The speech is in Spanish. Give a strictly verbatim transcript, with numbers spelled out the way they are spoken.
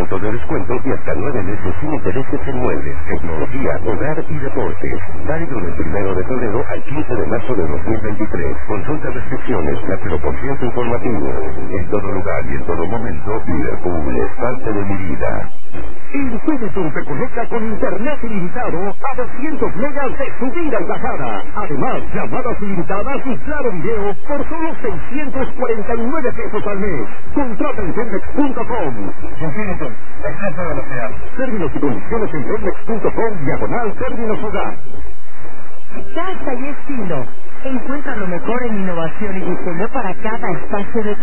ciento de descuento y hasta nueve meses sin intereses en muebles, tecnología, hogar y deportes. Válido del primero de febrero al quince de marzo de dos mil veintitrés. Consulta restricciones, cuatro por ciento informativo. En todo lugar y en todo momento, Liverpool es parte de mi vida. Infinitum te conecta con internet ilimitado a doscientos megas de subida y bajada. Además, llamadas ilimitadas y claro video por solo seiscientos cuarenta y nueve pesos al mes. Contrata en Telmex punto com. Infinitum, exceso de velocidad. Términos y condiciones en Telmex punto com, diagonal términos hogar. Casa y estilo. Encuentra lo mejor en innovación y diseño para cada espacio de tu